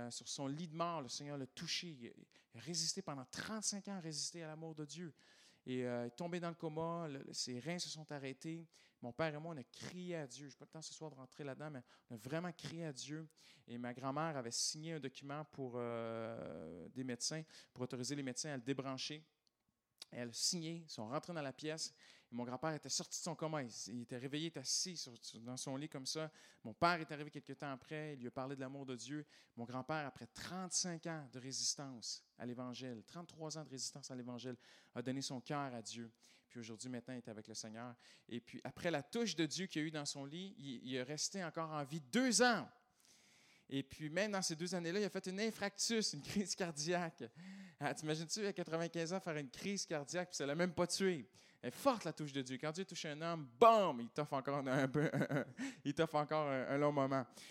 sur son lit de mort, le Seigneur l'a touché. Il a résisté pendant 35 ans, résisté à l'amour de Dieu. Et il est tombé dans le coma, ses reins se sont arrêtés. Mon père et moi, on a crié à Dieu. Je n'ai pas le temps ce soir de rentrer là-dedans, mais on a vraiment crié à Dieu. Et ma grand-mère avait signé un document pour des médecins, pour autoriser les médecins à le débrancher. Elle a signé, ils sont rentrés dans la pièce. Et mon grand-père était sorti de son coma. Il était réveillé, il était assis dans son lit comme ça. Mon père est arrivé quelques temps après. Il lui a parlé de l'amour de Dieu. Mon grand-père, après 35 ans de résistance à l'Évangile, 33 ans de résistance à l'Évangile, a donné son cœur à Dieu. Puis aujourd'hui, maintenant, il est avec le Seigneur. Et puis, après la touche de Dieu qu'il a eue dans son lit, il est resté encore en vie 2 ans. Et puis, même dans ces 2 années-là, il a fait une infarctus, une crise cardiaque. Ah, t'imagines-tu, à 95 ans, faire une crise cardiaque, puis ça ne l'a même pas tué. Elle est forte, la touche de Dieu. Quand Dieu touche un homme, boum, il t'offre encore un long moment.